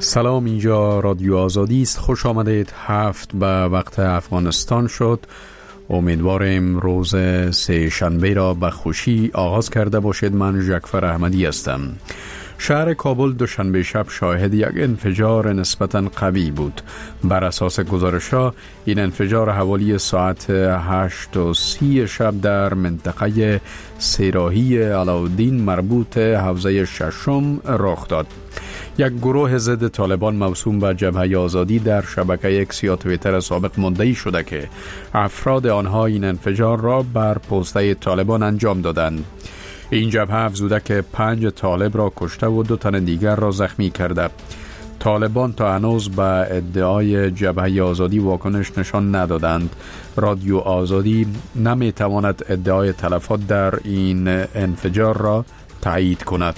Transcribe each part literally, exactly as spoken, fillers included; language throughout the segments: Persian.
سلام، اینجا رادیو آزادی است. خوش آمدید. هفت به وقت افغانستان شد. امیدوارم روز سه شنبه را به خوشی آغاز کرده باشید. من جعفر احمدی هستم. شهر کابل دوشنبه شب شاهد یک انفجار نسبتاً قوی بود. بر اساس گزارش‌ها این انفجار حوالی ساعت هشت و سی شب در منطقه سیراهی علاءالدین مربوط حوزه ششم رخ داد. یک گروه ضد طالبان موسوم به جبهه آزادی در شبکه اکس یا توییتر سابق مدعی شده که افراد آنها این انفجار را بر پوسته طالبان انجام دادند. این جبهه افزوده که پنج طالب را کشته و دو تن دیگر را زخمی کرده. طالبان تا هنوز به ادعای جبهه آزادی واکنش نشان ندادند. رادیو آزادی نمی تواند ادعای تلفات در این انفجار را تایید کند.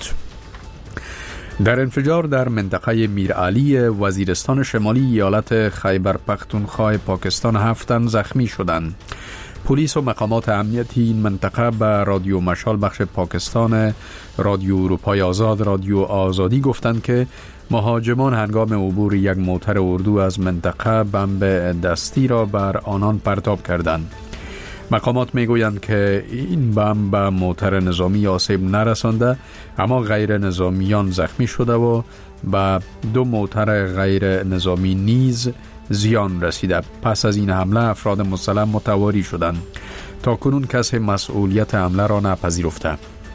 در انفجار در منطقه میرعلی وزیرستان شمالی ایالت خیبر پختونخوا پاکستان هفت تن زخمی شدند. پلیس و مقامات امنیتی این منطقه به رادیو مشال بخش پاکستان، رادیو اروپای آزاد، رادیو آزادی گفتند که مهاجمان هنگام عبور یک موتر اردو از منطقه بمب دستی را بر آنان پرتاب کردند. مقامات میگویند که این بمب به موتر نظامی آسیب نرسانده، اما غیر نظامیان زخمی شده و به دو موتر غیر نظامی نیز زیان رسیده. پس از این حمله افراد مسلح متواری شدند. تا کنون کسی مسئولیت حمله را نپذیرفته.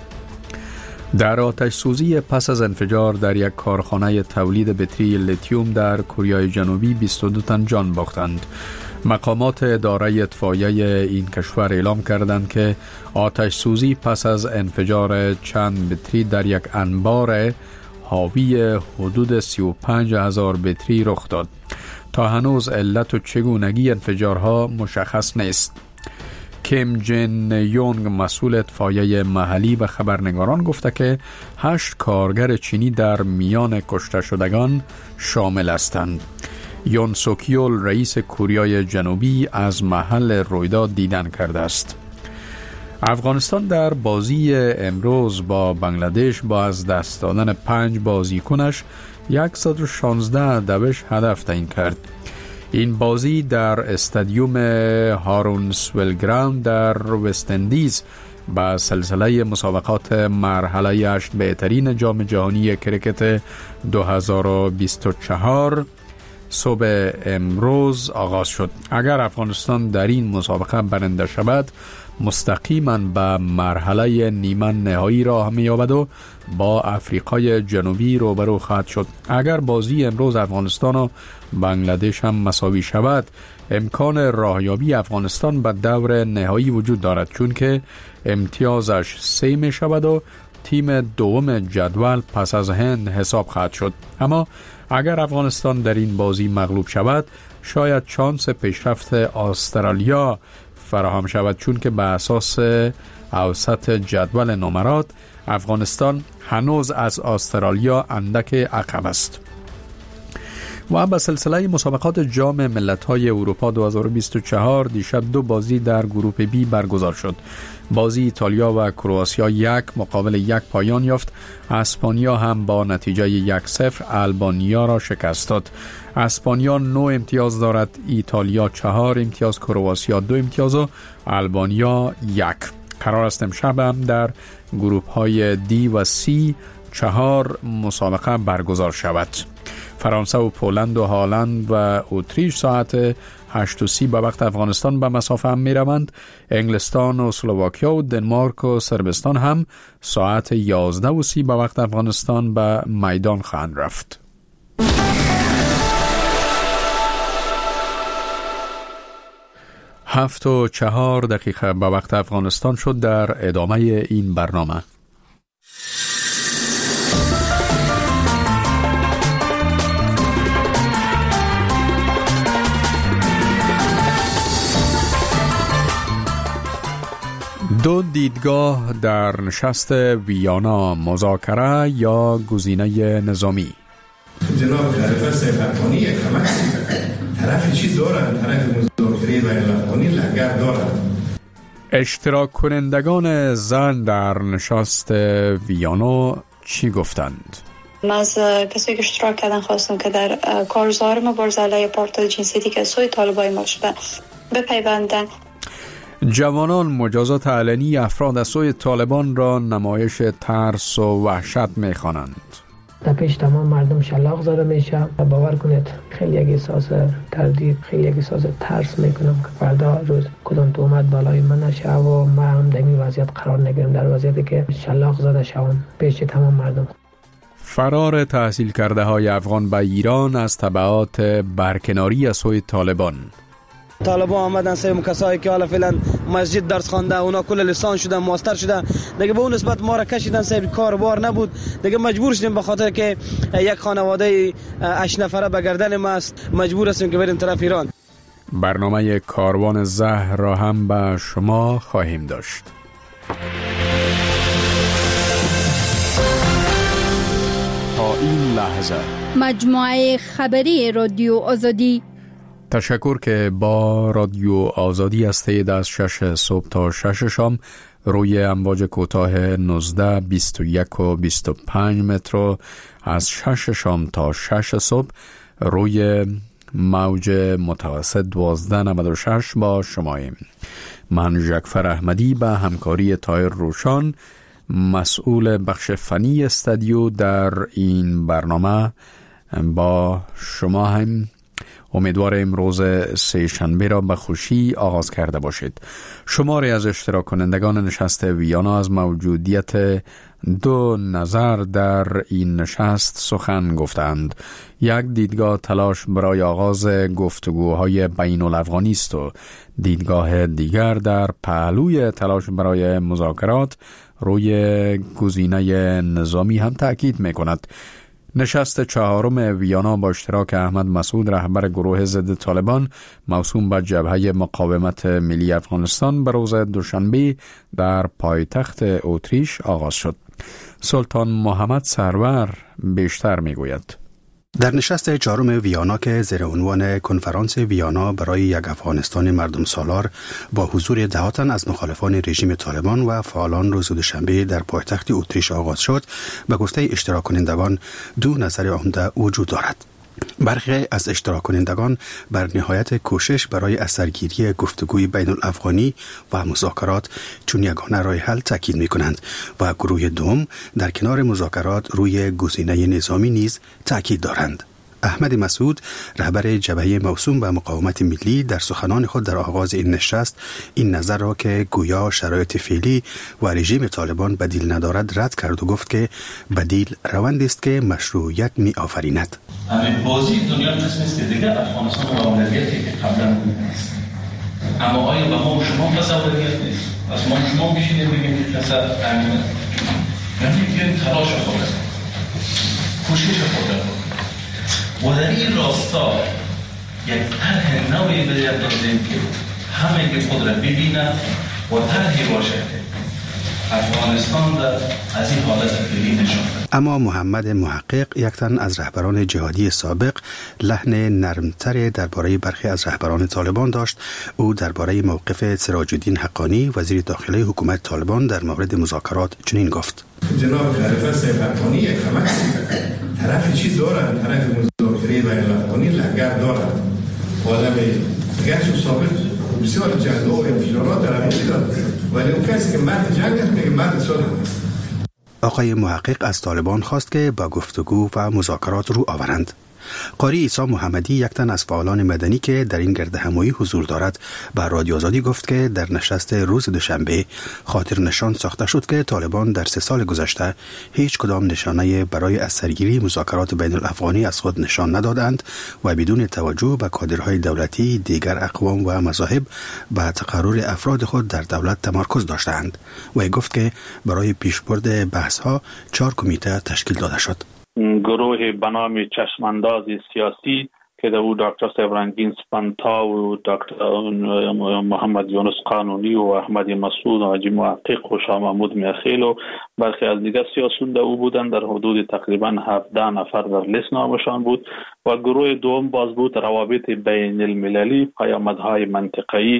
در آتش سوزی پس از انفجار در یک کارخانه تولید بطری لیتیوم در کره جنوبی بیست و دو تن جان باختند. مقامات اداره اطفائیه این کشور اعلام کردند که آتش سوزی پس از انفجار چند بطری در یک انبار حاوی حدود سی و پنج هزار بطری رخ داد. تا هنوز علت و چگونگی انفجارها مشخص نیست. کیم جن یونگ مسئول اطفائیه محلی و خبرنگاران گفته که هشت کارگر چینی در میان کشته شدگان شامل هستند. یون سوکیول رئیس کره جنوبی از محل رویداد دیدن کرده است. افغانستان در بازی امروز با بنگلادش با از دست دادن پنج بازیکنش صد و شانزده دوش هدف تعیین کرد. این بازی در استادیوم هارونسول گراوند در وست اندیز با سلسله مسابقات مرحله هشت بهترین جام جهانی کرکت دو هزار و بیست و چهار صبح امروز آغاز شد. اگر افغانستان در این مسابقه برنده شود، مستقیما به مرحله نیمه نهایی راه می‌یابد و با افریقای جنوبی روبرو خواهد شد. اگر بازی امروز افغانستان و بنگلادش هم مساوی شود، امکان راهیابی افغانستان به دور نهایی وجود دارد، چون که امتیازش سه می شود و تیم دوم جدول پس از هند حساب خواهد شد. اما اگر افغانستان در این بازی مغلوب شود، شاید شانس پیشرفت استرالیا فراهم شود، چون که به اساس اوسط جدول نمرات افغانستان هنوز از استرالیا اندک عقب است. و به سلسله مسابقات جام ملت‌های اروپا دو هزار و بیست و چهار دیشب دو بازی در گروپ بی برگزار شد. بازی ایتالیا و کرواتیا یک مقابل یک پایان یافت. اسپانیا هم با نتیجه یک صفر آلبانیا را شکست داد. اسپانیا نه امتیاز دارد، ایتالیا چهار امتیاز، کرواتیا دو امتیاز و آلبانیا یک. قرار است امشب هم در گروپ های دی و سی چهار مسابقه برگزار شود. فرانسه و پولند و هالند و اتریش ساعت هشت و سی به وقت افغانستان به مسافه هم می روند. انگلستان و اسلواکیا و دنمارک و صربستان هم ساعت یازده و سی به وقت افغانستان به میدان خواهند رفت. هفت و چهار دقیقه به وقت افغانستان شد. در ادامه این برنامه دو دیدگاه در نشست ویانا، مذاکره یا گزینه نظامی. جناب خلیفه سیف افغانی یک کمک طرف چی دارن؟ طرف مذاکره بین افغانی لنگر دارن. اشتراک کنندگان زن در نشست ویانا چی گفتند؟ من از کسی که اشتراک کردن خواستم که در کارزار مبارزه علیه آپارتاید جنسیتی که سوی طالبان اعمال شده بپیوندن. جوانان مجازات علنی افراد از سوی طالبان را نمایش ترس و وحشت می‌خوانند. در پیش تمام مردم شلاق زده میشه و باور کنید خیلی یک احساس تردید، خیلی یک احساس ترس میکنم که فردا روز کدام تهمت بالای من نشه و من هم در این وضعیت قرار نگیرم، در وضعیتی که شلاق زده شوم پیش تمام مردم. فرار تحصیل کرده های افغان به ایران از تبعات برکناری از سوی طالبان. طالبان آمدن سیم کسایی که حالا فعلا مسجد درس خوانده اونا کل لیسانس شدن، ماستر شدن، دیگه به اون نسبت ما را کشیدن سیم کار بار نبود، دیگه مجبور شدیم به خاطر که یک خانواده هشت نفره به گردن ما است مجبور هستیم که بریم طرف ایران. برنامه کاروان زهر را هم به شما خواهیم داشت. تا این لحظه مجموعه خبری رادیو آزادی. تشکر که با رادیو آزادی از تیید از شش صبح تا شش شام روی امواج کوتاه نوزده، بیست و یک و بیست و پنج متر و از شش شام تا شش صبح روی موج متوسط دوازده نود و شش با شماییم. من جعفر احمدی به همکاری طاهر روشان مسئول بخش فنی استودیو در این برنامه با شما هم امیدوارم روز سه شنبه را به خوشی آغاز کرده باشید. شماری از اشتراک کنندگان نشست ویانا از موجودیت دو نظر در این نشست سخن گفتند. یک دیدگاه تلاش برای آغاز گفتگوهای بین الافغانی است و دیدگاه دیگر در پهلوی تلاش برای مذاکرات روی گزینه نظامی هم تأکید می کند. نشست چهارم ویانا با اشتراک احمد مسعود رهبر گروه ضد طالبان موسوم به جبهه مقاومت ملی افغانستان به روز دوشنبه در پایتخت اتریش آغاز شد. سلطان محمد سرور بیشتر میگوید. در نشست چهارم ویانا که زیر عنوان کنفرانس ویانا برای یک افغانستان مردم سالار با حضور ده تن از مخالفان رژیم طالبان و فعالان روز دوشنبه در پایتخت اتریش آغاز شد، به گفته اشتراک کنندگان دو نظر عمده وجود دارد. برخی از اشتراک کنندگان بر نهایت کوشش برای اثرگیری گفتگوی بین الافغانی و مذاکرات چون یگانه راه حل تاکید می کنند و گروه دوم در کنار مذاکرات روی گزینه نظامی نیز تاکید دارند. احمد مسعود رهبر جبهه موسوم به مقاومت ملی در سخنان خود در آغاز این نشست این نظر را که گویا شرایط فعلی و رژیم طالبان بدیل ندارد رد کرد و گفت که بدیل روندی است که مشروعیت می آفریند. همین بازی دنیا نیست که دیگه افغانستان و اولویتی که قبلا نیست، اما آیا به ما و شما پس اولویت نیست؟ از ما و شما بشینیم بگیم که کسا امینه، یعنی بگیم تلاش خود کوشش خود و در این راستا یک طرح نوعی باید داریم که همه که خود را ببینن و طرحی باشه که افغانستان را از این حالت فعلی نشان دهد. اما محمد محقق یک تن از رهبران جهادی سابق لحن نرمتر درباره برخی از رهبران طالبان داشت. او درباره موقف سراج الدین حقانی وزیر داخلی حکومت طالبان در مورد مذاکرات چنین گفت: جناب خلیفه صاحب حقانی یک کمک طرف چی دارن، طرف مذاکره بین الافغانی لنگر دارن، آدم گشت و ثابت بسیار جنگ و انفجارات در همین داد، ولی اون کسی که مرد جنگ است میگه مرد صلح. آقای محقق از طالبان خواست که با گفتگو و مذاکرات رو آورند. قاری عیسی محمدی یک تن از فعالان مدنی که در این گرد همایی حضور دارد به رادیو آزادی گفت که در نشست روز دوشنبه خاطر نشان ساخته شد که طالبان در سه سال گذشته هیچ کدام نشانه برای اثرگیری مذاکرات بین الافغانی از خود نشان ندادند و بدون توجه به کادرهای دولتی دیگر اقوام و مذاهب به تقرر افراد خود در دولت تمرکز داشتند و گفت که برای پیشبرد بحث‌ها چهار کمیته تشکیل داده شد. گروه به نام چشمانداز سیاسی که در او دکتر سیبرانگین سپانتا و دکتر محمد یونس قانونی و احمد مسعود و حاجی محقق و شاه محمود میخیل و برخی از دیگر سیاسیون در او بودند. در حدود تقریبا هفده نفر در لیست نامشان بود و گروه دوم باز بود روابط بین المللی، پیامدهای منطقه‌ای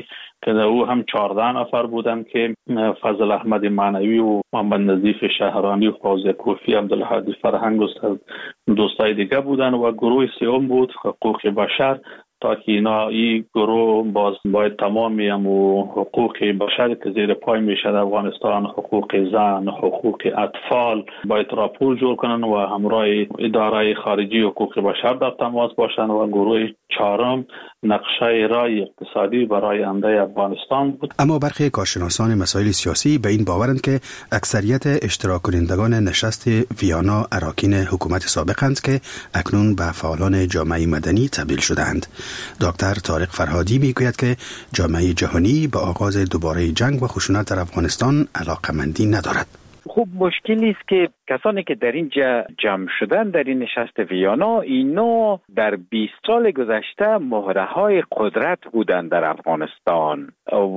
که در او هم چهارده نفر بودند که فضل احمد معنوی و محمد نظیف شهرانی و فوزی کوفی، عبدالهادی فرهنگ و دوستای دیگه بودن و گروه سوم بود حقوق بشر، تا که اینا این گروه باز باید تمامی و حقوق بشر که زیر پای میشه در افغانستان، حقوق زن، حقوق اطفال، باید راپور جور کنن و همراه اداره خارجی حقوق بشر در تماس باشن. و گروه چهارم نقشه رای اقتصادی برای آینده افغانستان بود. اما برخی کارشناسان مسائل سیاسی به این باورند که اکثریت اشتراک کنندگان نشست ویانا اراکین حکومت سابقند که اکنون به فعالان جامعه مدنی تبدیل شدند. دکتر طارق فرهادی میگوید که جامعه جهانی به آغاز دوباره جنگ و خشونت در افغانستان علاقمندی ندارد. خوب مشکلی است که کسانی که در اینجا جمع شدن در این نشست ویانا، اینا در بیست سال گذشته مهره‌های قدرت بودند در افغانستان و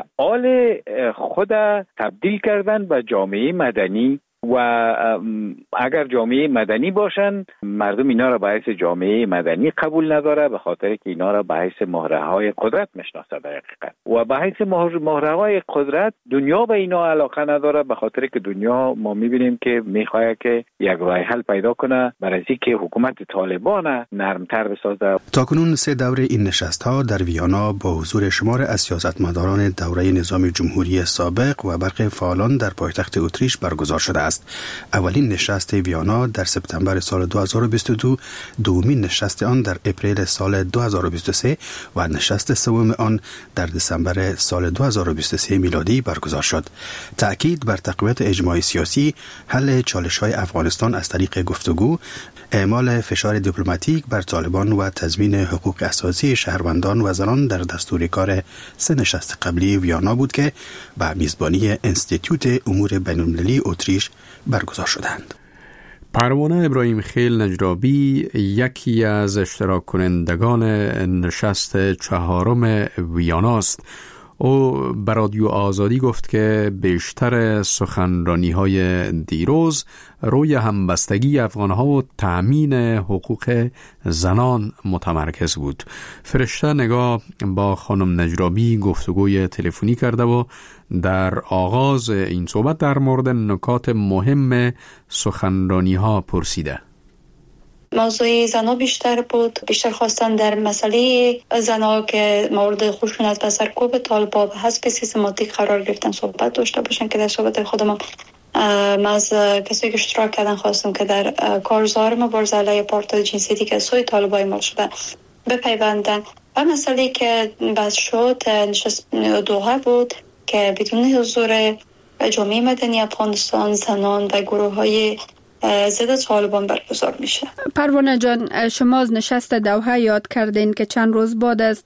آل خود تبدیل کردن به جامعه مدنی و اگر جامعه مدنی باشن مردم اینا را به حیث جامعه مدنی قبول نداره، به خاطر که اینا را به حیث مهره‌های قدرت میشناسه در حقیقت و به حیث مهره‌های قدرت دنیا به اینا علاقه نداره، به خاطر که دنیا ما میبینیم که میخواد که یک راه حل پیدا کنه برای اینکه حکومت طالبان نرمتر بسازه. تاکنون سه دوره این نشست‌ها در ویانا با حضور شمار از سیاستمداران دوره نظام جمهوری سابق و برخی فعالان در پایتخت اتریش برگزار شده است. اولین نشست ویانا در سپتامبر سال دو هزار و بیست و دو، دومین نشست آن در اپریل سال دو هزار و بیست و سه و نشست سوم آن در دسامبر سال دو هزار و بیست و سه میلادی برگزار شد. تأکید بر تقویت اجماع سیاسی، حل چالش‌های افغانستان از طریق گفتگو، اعمال فشار دیپلماتیک بر طالبان و تضمین حقوق اساسی شهروندان و زنان در دستور کار سه نشست قبلی ویانا بود که به میزبانی انستیتوت امور بین‌المللی اتریش برگزار شدند. پروانه ابراهیم خیل نجرابی یکی از اشتراک کنندگان نشست چهارم ویانا است. او به رادیو آزادی گفت که بیشتر سخنرانی‌های دیروز روی همبستگی افغان‌ها و تأمین حقوق زنان متمرکز بود. فرشته نگاه با خانم نجرابی گفتگوی تلفنی کرده و در آغاز این صحبت در مورد نکات مهم سخنرانی‌ها پرسیده. موضوع زنا بیشتر بود، بیشتر خواستن در مسئله زنا که مورد خشونت و سرکوب طالبان به حسب سیستماتیک قرار گرفتن صحبت داشته باشن که در صحبت خودم من از کسی که اشتراک کردن خواستم که در کارزار مبارزه علیه پارتای جنسیتی که سوی طالبان اعمال شده بپیوندن. و مسئله که بحث شد نشست دوحه بود که بدون حضور جامعه مدنی افغانستان، زنان و گروه های ضد طالبان برگزار میشه. پروانه جان، شما از نشست دوحه یاد کردین که چند روز بعد است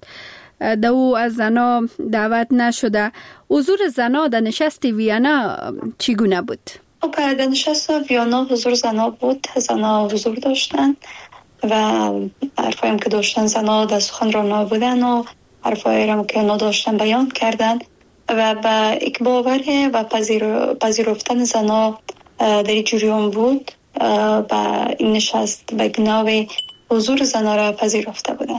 دو از زنا دعوت نشده. حضور زنا در نشست ویانا چگونه بود؟ در نشست ویانا حضور زنا بود، زنا حضور داشتن و حرفایم که داشتن زنا در سخنرانی بودن و حرفایم که نداشتن بیان کردن و با یک باور و پذیر پذیرفتن زنا در این جریان بود و این نشست به گناه حضور زنا را پذیرفته بودن.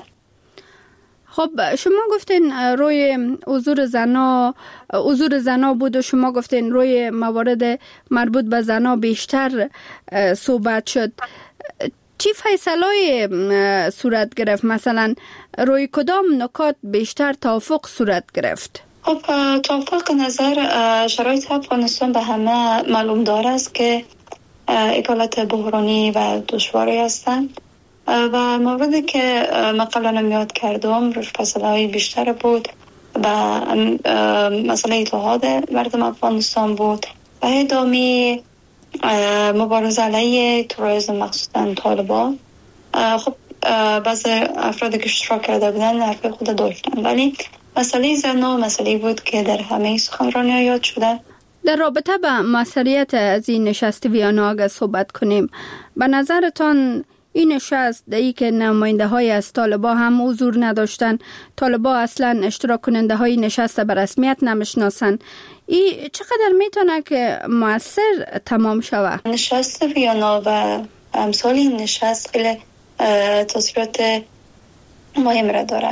خب شما گفتین روی حضور زنا حضور زنا بود و شما گفتین روی موارد مربوط به زنا بیشتر صحبت شد. چی فیصله‌ای صورت گرفت؟ مثلا روی کدام نکات بیشتر توافق صورت گرفت؟ خب توافق نظر شرایط افغانستان به همه معلوم داره است که یک حالت بحرانی و دشواری هستند و موردی که من قبلا یاد کردم روش فیصله‌های بیشتر بود و مسئله اتحاد مردم افغانستان بود و ادامه مبارزه علیه تروریسم مخصوصا طالبان. خب بعضی افرادی که اشتراک کرده بودن حرف خود داشتن، ولی مسئله زنا مسئله بود که در همه سخنرانی‌ها یاد شده. در رابطه با مسئولیت از این نشست ویانا اگر صحبت کنیم، به نظرتان این نشست دایی که نماینده های از طالبان هم حضور نداشتن، طالبان اصلا اشتراک کننده های نشست به رسمیت نمیشناسن، این چقدر میتونه که مؤثر تمام شود؟ نشست ویانا و امثال این نشست خیلی تاثیرات مهم را داره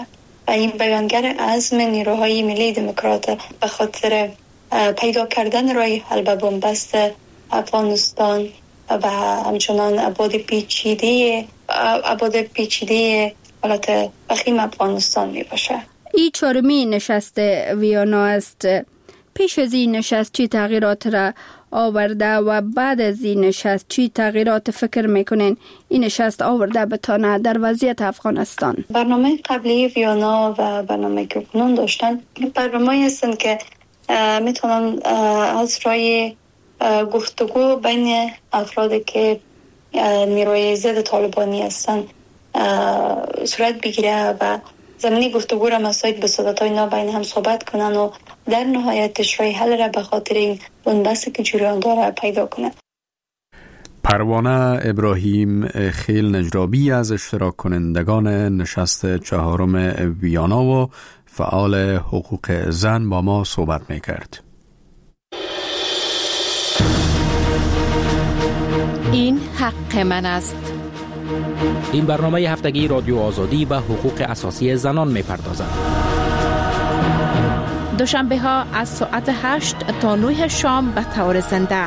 و این بیانگر عزم نیروهای ملی دموکرات به خاطر پیدا کردن راه حل به بنبست افغانستان و همچنان ابعاد پیچیده ابعاد پیچیده حالت وخیم افغانستان می باشه. این چهارمین نشست ویانا است. پیش از این نشست چی تغییرات را آورده و بعد از این نشست چی تغییرات فکر میکنین این نشست آورده بتانه در وضعیت افغانستان؟ برنامه قبلی ویانا و برنامه که کنون داشتن برنامه هستند که میتونن از رای گفتگو بین افرادی که نیروی ضد طالبانی هستن صورت بگیره و زمینی گفتگو را مساعد به صداتای اینا بین هم صحبت کنن و در نهایتش رای حل را به خاطر این بنبستی که جریان داره پیدا کنن. پروانه ابراهیم خیل نجرابی از اشتراک کنندگان نشست چهارم ویانا و فعال حقوق زن با ما صحبت میکرد. این حق من است. این برنامه هفتگی رادیو آزادی و حقوق اساسی زنان میپردازد. دوشنبه ها از ساعت هشت تا نه شام به طور زنده.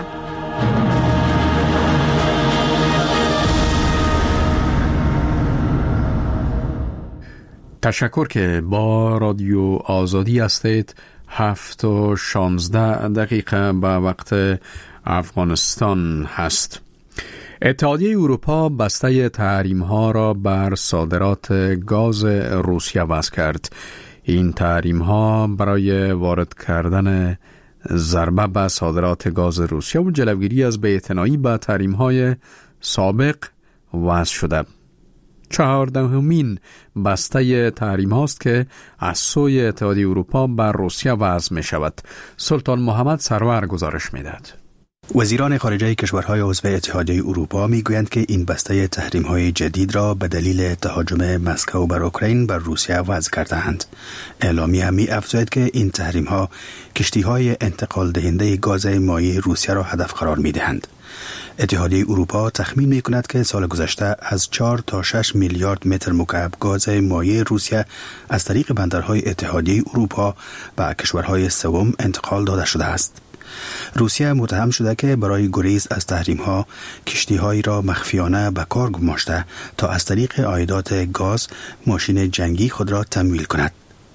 تشکر که با رادیو آزادی هستید. هفت و شانزده دقیقه به وقت افغانستان هست. اتحادیه اروپا بسته تحریم ها را بر صادرات گاز روسیه وضع کرد. این تحریم ها برای وارد کردن ضربه به صادرات گاز روسیه و جلوگیری از بی‌اعتنایی به تحریم های سابق وضع شده. چهاردهمین بسته تحریم هاست که از سوی اتحادیه اروپا بر روسیه وضع می شود. سلطان محمد سرور گزارش می دهد. وزیران خارجه کشورهای عضو اتحادیه اروپا میگویند که این بسته تحریم‌های جدید را به دلیل تهاجم مسکو بر اوکراین بر روسیه وضع کرده‌اند. اعلامیه می افزاید که این تحریم‌ها کشتی‌های انتقال دهنده گاز مایع روسیه را هدف قرار می‌دهند. اتحادیه اروپا تخمین می‌کند که سال گذشته از چهار تا شش میلیارد متر مکعب گاز مایع روسیه از طریق بندرهای اتحادیه اروپا به کشورهای سوم انتقال داده شده است. روسیه متهم شده که برای گریز از تحریم‌ها کشتی‌هایی را مخفیانه به کار گماشته تا از طریق عایدات گاز ماشین جنگی خود را تمویل کند.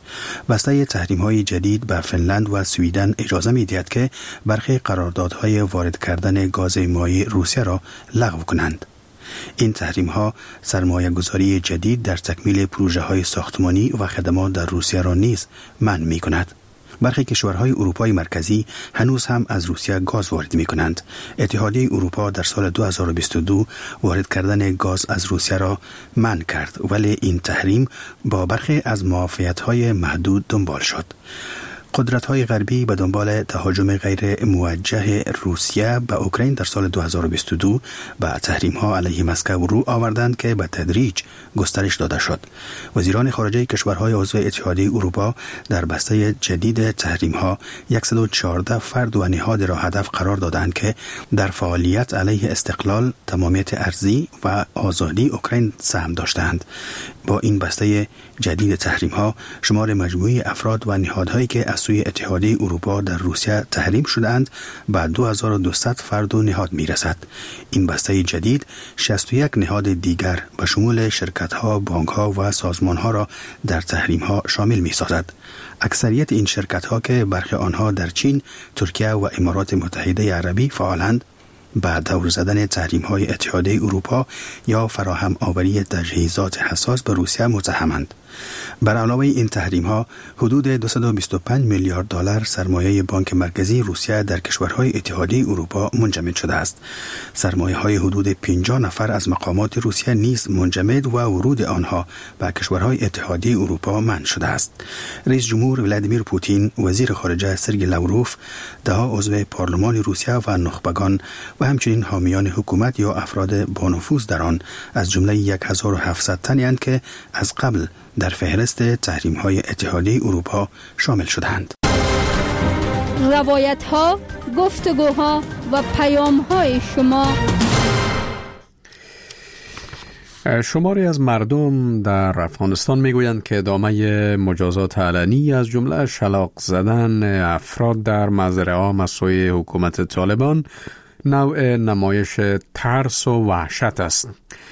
بسته تحریم‌های جدید به فنلند و سویدن اجازه می‌دهد که برخی قراردادهای وارد کردن گاز مایع روسیه را لغو کنند. این تحریم‌ها سرمایه‌گذاری جدید در تکمیل پروژه‌های ساختمانی و خدمات در روسیه را نیز منع می‌کند. برخی کشورهای اروپای مرکزی هنوز هم از روسیه گاز وارد می کنند. اتحادیه اروپا در سال دو هزار و بیست و دو وارد کردن گاز از روسیه را منع کرد، ولی این تحریم با برخی از معافیت‌های محدود دنبال شد. قدرت‌های غربی به دنبال تهاجم غیر موجه روسیه به اوکراین در سال دو هزار و بیست و دو به تحریم‌ها علیه مسکو رو آوردند که به تدریج گسترش داده شد. وزیران خارجه کشورهای عضو اتحادیه اروپا در بسته جدید تحریم‌ها صد و چهارده فرد و نهاد را هدف قرار دادند که در فعالیت علیه استقلال، تمامیت ارضی و آزادی اوکراین سهم داشتند. با این بسته جدید تحریم‌ها شمار مجموعی افراد و نهادهایی که از سوی اتحادیه اروپا در روسیه تحریم شده‌اند به دو هزار و دویست فرد و نهاد می‌رسد. این بسته جدید شصت و یک نهاد دیگر به شمول شرکت‌ها، بانک‌ها و سازمان‌ها را در تحریم‌ها شامل می‌سازد. اکثریت این شرکت‌ها که برخی آنها در چین، ترکیه و امارات متحده عربی فعالند، با دور زدن تحریم‌های اتحادیه اروپا یا فراهم آوری تجهیزات حساس به روسیه متهمند. بر علاوه این تحریم‌ها حدود دویست و بیست و پنج میلیارد دلار سرمایه بانک مرکزی روسیه در کشورهای اتحادیه اروپا منجمد شده است. سرمایه‌های حدود پنجاه نفر از مقامات روسیه نیز منجمد و ورود آنها به کشورهای اتحادیه اروپا منع شده است. رئیس جمهور ولادیمیر پوتین، وزیر خارجه سرگئی لاوروف، ده‌ها عضو پارلمان روسیه و نخبگان و همچنین حامیان حکومت یا افراد با نفوذ در آن از جمله هزار و هفتصد تنی اند که از قبل در فهرست تحریم‌های اتحادیه اروپا شامل شدند. روایت‌ها، گفتگوها و پیام‌های شما شماری از مردم در افغانستان میگویند که ادامه مجازات علنی از جمله شلاق زدن افراد در مزرعه ها از سوی حکومت طالبان نوع نمایش ترس و وحشت است.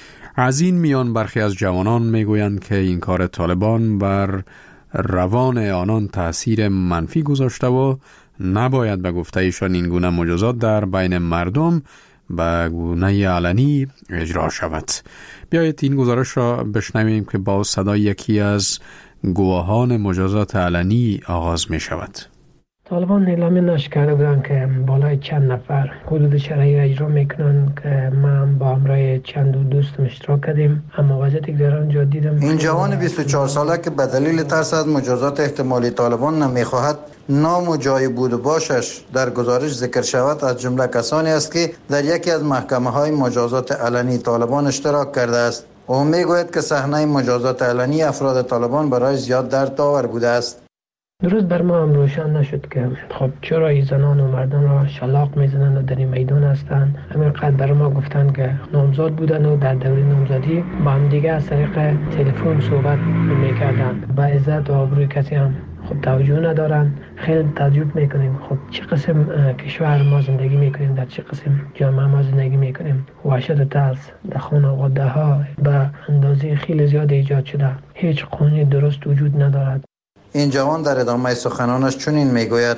از این میان برخی از جوانان میگویند که این کار طالبان بر روان آنان تأثیر منفی گذاشته و نباید به گفته ایشان این گونه مجازات در بین مردم به گونه علنی اجرا شود. بیایید این گزارش را بشنویم که با صدای یکی از گواهان مجازات علنی آغاز می شود. طالبان اعلامیه نشر کرده بودن که بالای چند نفر حدود شرعی را اجرا میکنن که من با همراه چند دوستم اشتراک کردیم، اما وضعیتی که در آنجا دیدم این جوان بیست و چهار ساله که به دلیل ترس از مجازات احتمالی طالبان نمیخواهد نام و جای بود و باشش در گزارش ذکر شود، از جمله کسانی است که در یکی از محکمه های مجازات علنی طالبان اشتراک کرده است. او میگوید که صحنه مجازات علنی افراد طالبان برای زیاد دردآور بوده است. درست بر ما هم روشن نشد که خب چرا این زنان و مردان را شلاق میزنند و در این میدان هستند. همینقدر بر ما گفتن که نامزاد بودن و در دوره نامزادی با هم دیگه از طریق تلفن صحبت میکردن. با عزت و آبروی کسی هم خب توجه ندارن. خیلی تعجب میکنیم خب چه قسم کشور ما زندگی میکنیم، در چه قسم جامعه ما زندگی میکنیم. وحشت و ترس در خانواده ها به اندازه خیلی زیاد ایجاد شده. هیچ قانونی درست وجود ندارد. این جوان در ادامه سخنانش چنین میگوید: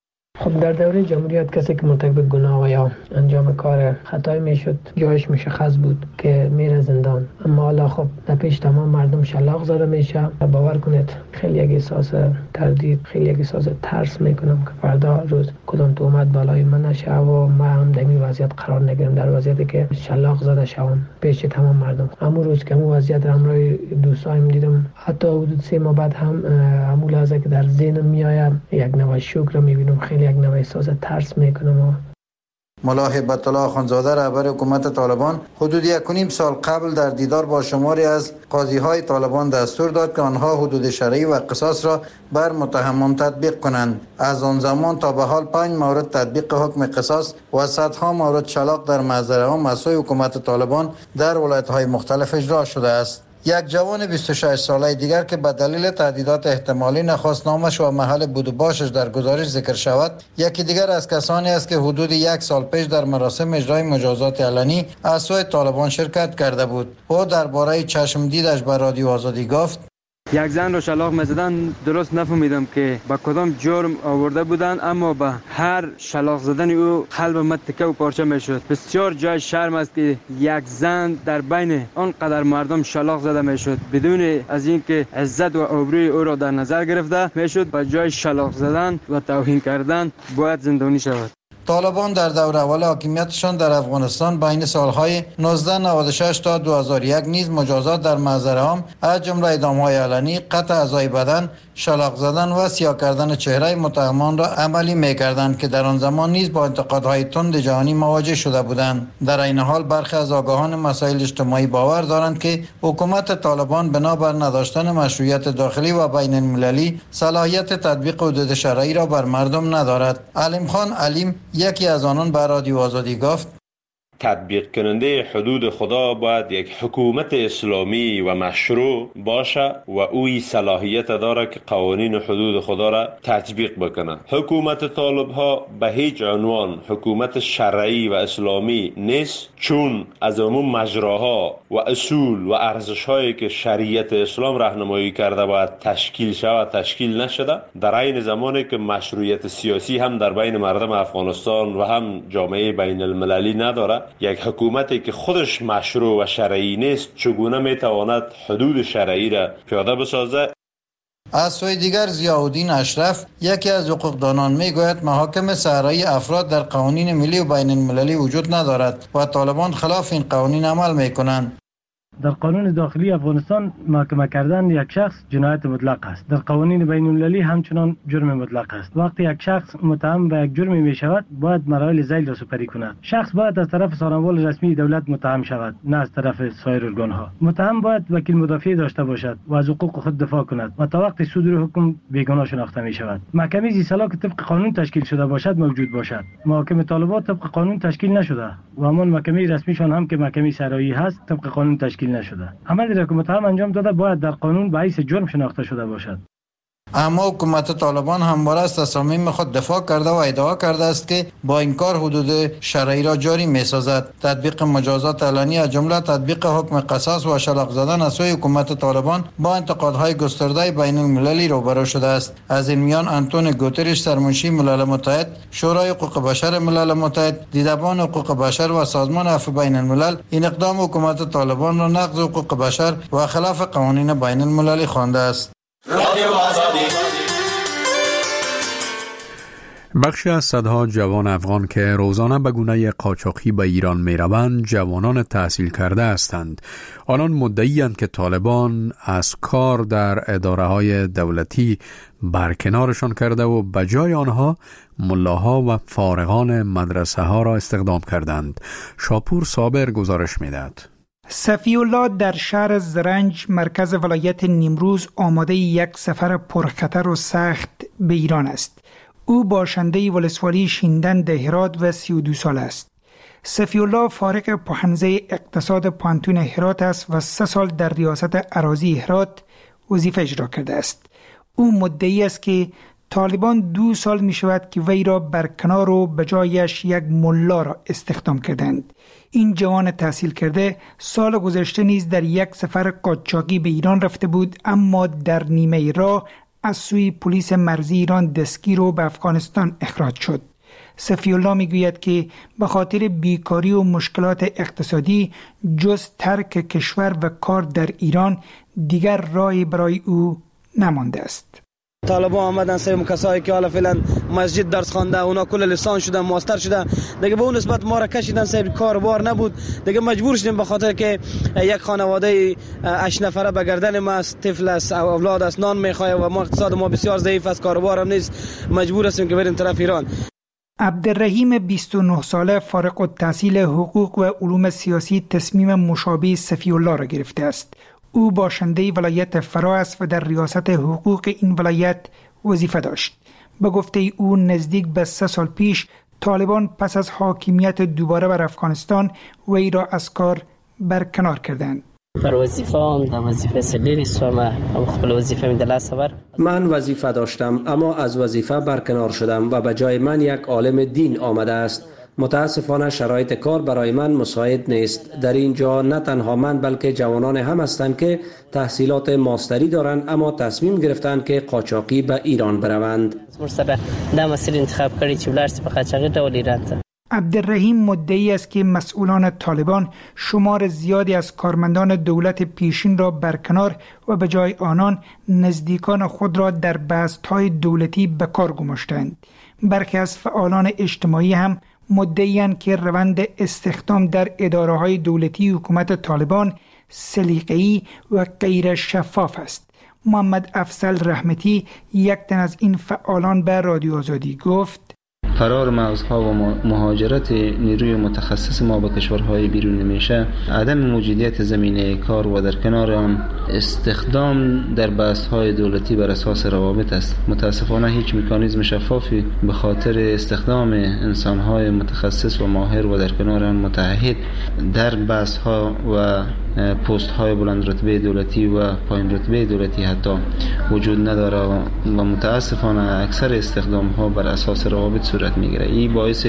خب در دوره جمهوریت کسی که مرتکب گناه یا انجام کار خطایی میشد جایش مشخص بود که میره زندان، اما حالا خب در پیش تمام مردم شلاق زده میشه. باور کنید خیلی یک احساس تردید، خیلی یک احساس ترس میکنم که فردا روز کدام تهمت بالای من نشه و من هم در این وضعیت قرار نگیرم، در وضعیتی که شلاق زده شوم پیش تمام مردم. همون روز که همون وضعیت همراه دوستایم دیدم، حتی حدود سه ماه بعد هم همون لحظه که در ذهنم میآید یک نوع شوک رو میبینم، خیلی یک نوع احساس ترس میکنم. ملا هیبت الله آخوندزاده رهبر حکومت طالبان حدود یک و نیم سال قبل در دیدار با شماری از قاضی‌های طالبان دستور داد که آنها حدود شرعی و قصاص را بر متهمان تطبیق کنند. از آن زمان تا به حال پنج مورد تطبیق حکم قصاص و صدها مورد شلاق در مزرعه‌ها مسئول حکومت طالبان در ولایت‌های مختلف اجرا شده است. یک جوان بیست و شش ساله دیگر که به دلیل تهدیدات احتمالی نخواست نامش و محل بود و باشش در گزارش ذکر شود، یکی دیگر از کسانی است که حدود یک سال پیش در مراسم اجرای مجازات علنی از سوی طالبان شرکت کرده بود. او درباره چشم دیدش به رادیو آزادی گفت: یک زن رو شلاق می‌زدن، درست نفهمیدم که با کدام جرم آورده بودن، اما با هر شلاق زدن او قلب من تکه و پارچه میشد. بسیار جای شرم است که یک زن در بین آنقدر مردم شلاق زده میشد بدون از اینکه عزت و آبروی او را در نظر گرفته میشد. با جای شلاق زدن و توهین کردن باید زندانی شود. طالبان در دور اول حاکمیتشان در افغانستان بین سالهای نوزده نود و شش تا دو هزار و یک نیز مجازات در مزرعه‌ها از جمله اعدام‌های علنی، قطع اعضای بدن، شلاق زدن و سیاه کردن چهره متهمان را عملی می‌کردند که در آن زمان نیز با انتقادهای تند جهانی مواجه شده بودند. در این حال برخی از آگاهان مسائل اجتماعی باور دارند که حکومت طالبان بنابر نداشتن مشروعیت داخلی و بین المللی صلاحیت تطبیق حدود شرعی را بر مردم ندارد. علیم خان علیم یکی از آنان به رادیو آزادی گفت: تطبیق کننده حدود خدا باید یک حکومت اسلامی و مشروع باشه و اوی صلاحیت داره که قوانین حدود خدا را تطبیق بکنه. حکومت طالب ها به هیچ عنوان حکومت شرعی و اسلامی نیست، چون از عموم مجراها و اصول و ارزش هایی که شریعت اسلام راهنمایی کرده باید تشکیل شود تشکیل نشده. در این زمانی که مشروعیت سیاسی هم در بین مردم افغانستان و هم جامعه بین المللی نداره، یک حکومتی که خودش مشروع و شرعی نیست چگونه میتواند حدود شرعی را پیاده بسازه؟ از سوی دیگر ضیاءالدین اشرف یکی از حقوقدانان میگوید محاکم صحرایی افراد در قوانین ملی و بین المللی وجود ندارد و طالبان خلاف این قوانین عمل میکنند. در قانون داخلی افغانستان محاکمه کردن یک شخص جنایت مطلق است. در قوانین بین المللی همچنان جرم مطلق است. وقتی یک شخص متهم به یک جرمی می شود باید مراحل ذیل را سپری کند. شخص باید از طرف سازمان رسمی دولت متهم شود، نه از طرف سایر ارگانها. متهم باید وکیل مدافع داشته باشد و از حقوق خود دفاع کند و تا وقتی صدور حکم بیگناه شناخته می شود. محکمه ذی‌صلاح که طبق قانون تشکیل شده باشد موجود باشد. محاکم طالبان طبق قانون تشکیل نشده و همان محکمه رسمیشان هم که محکمه صحرایی هست طبق قانون تشکیل تشکیل نشده. عملی را که متهم انجام داده باید در قانون به حیث جرم شناخته شده باشد. اما حکومت طالبان همواره از تصامیم خود دفاع کرده و ادعا کرده است که با این کار حدود شرعی را جاری می‌سازد. تطبیق مجازات علنی از جمله تطبیق حکم قصاص و شلاق زدن از سوی حکومت طالبان با انتقادهای گسترده بین المللی روبرو شده است. از این میان آنتونیو گوترش سرمنشی ملل متحد، شورای حقوق بشر ملل متحد، دیدبان حقوق بشر و سازمان عفو بین الملل این اقدام حکومت طالبان را نقض حقوق بشر و خلاف قوانین بین المللی خوانده است. بخشی از صدها جوان افغان که روزانه به گونه قاچاقی به ایران می روند جوانان تحصیل کرده هستند. آنان مدعی‌اند که طالبان از کار در اداره های دولتی برکنارشان کرده و به جای آنها ملاها و فارغان مدرسه ها را استخدام کردند. شاپور صابر گزارش می دهد. صفی الله در شهر زرنج مرکز ولایت نیمروز آماده یک سفر پرخطر و سخت به ایران است. او باشنده ولسوالی شیندن هرات و سی و دو سال است. صفی الله فارغ پوهنځی اقتصاد پانتون هرات است و سه سال در ریاست اراضی هرات وظیفه اجرا کرده است. او مدعی است که طالبان دو سال می شود که وی را برکنار و به جایش یک ملا را استخدام کردند. این جوان تحصیل کرده سال گذشته نیز در یک سفر قاچاقی به ایران رفته بود، اما در نیمه راه از سوی پلیس مرزی ایران دستگیر و به افغانستان اخراج شد. صفی الله می گوید که به خاطر بیکاری و مشکلات اقتصادی جز ترک کشور و کار در ایران دیگر راهی برای او نمانده است. طالبان آمدن سر کسایی که حالا فعلا مسجد درس خوانده، اونا کل لیسانس شدن، ماستر شدن، دیگه به اون نسبت ما را کشیدن سر کاربار نبود، دیگه مجبور شدیم به خاطر که یک خانواده هشت نفره به گردن ما است، طفل است، اولاد است، نان میخواد و ما اقتصاد ما بسیار ضعیف است، کاربار هم نیست، مجبور هستیم که بریم طرف ایران. عبدالرحیم بیست و نه ساله فارغ التحصیل حقوق و علوم سیاسی تصمیم مشابه صفی الله را گرفته است. او باشنده ولایت فرا است و در ریاست حقوق این ولایت وظیفه داشت. به گفته او نزدیک به سه سال پیش طالبان پس از حاکمیت دوباره بر افغانستان وی را از کار برکنار کردند. بر وظیفه هم در وظیفه سلیری سوامه هم خپل وظیفه می دلست بر من وظیفه داشتم اما از وظیفه برکنار شدم و به جای من یک عالم دین آمده است. متاسفانه شرایط کار برای من مساعد نیست. در اینجا نه تنها من بلکه جوانان هم هستند که تحصیلات ماستری دارند اما تصمیم گرفتند که قاچاقی به ایران بروند. مرسره دا مسئله انتخاب کردی چې بلارسی په قاچاقی ډول ایران ته. عبدالرحیم مدعی است که مسئولان طالبان شمار زیادی از کارمندان دولت پیشین را برکنار و به جای آنان نزدیکان خود را در بست‌های دولتی به کار گماشتند. برخی از فعالان اجتماعی هم مدعی‌اند که روند استخدام در اداره‌های دولتی حکومت طالبان سلیقه‌ای و غیر شفاف است. محمد افضل رحمتی یک تن از این فعالان به رادیو آزادی گفت: فرار مغزها و مهاجرت نیروی متخصص ما به کشورهای بیرون میشه، عدم موجودیت زمینه کار و در کنار آن استخدام در بست‌های دولتی بر اساس روابط است. متاسفانه هیچ مکانیزم شفافی به خاطر استخدام انسانهای متخصص و ماهر و در کنار آن متعهد در بست‌ها و پست‌های بلند رتبه دولتی و پایین رتبه دولتی حتی وجود نداره و متاسفانه اکثر استخدام‌ها بر اساس روابط صورت میگیره. این باعث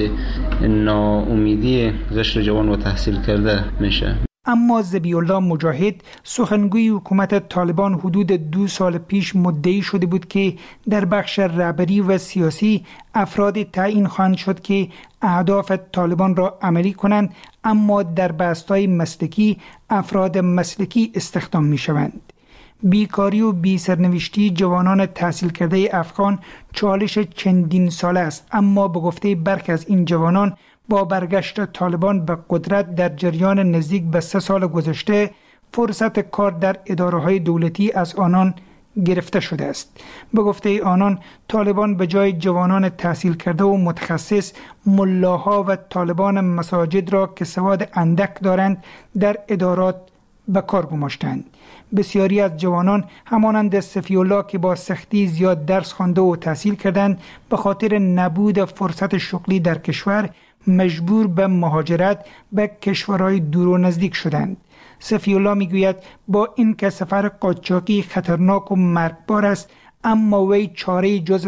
ناامیدی قشر جوان و تحصیل کرده میشه. اما ذبیح الله مجاهد سخنگوی حکومت طالبان حدود دو سال پیش مدعی شده بود که در بخش رهبری و سیاسی افرادی تعیین خواهند شد که اهداف طالبان را عملی کنند، اما در بستای مسلکی افراد مسلکی استخدام می شوند. بیکاری و بی سرنوشتی جوانان تحصیل کرده افغان چالش چندین ساله است، اما به گفته برخی از این جوانان با برگشت طالبان به قدرت در جریان نزدیک به سه سال گذشته فرصت کار در اداره‌های دولتی از آنان گرفته شده است. به گفته آنان طالبان به جای جوانان تحصیل کرده و متخصص ملاها و طالبان مساجد را که سواد اندک دارند در ادارات به کار گماشتند. بسیاری از جوانان همانند صفی الله که با سختی زیاد درس خوانده و تحصیل کردند به خاطر نبود فرصت شغلی در کشور مجبور به مهاجرت به کشورهای دور و نزدیک شدند. صفی‌الله میگوید با اینکه سفر قاچاقی خطرناک و مرگبار است، اما وی چاره جز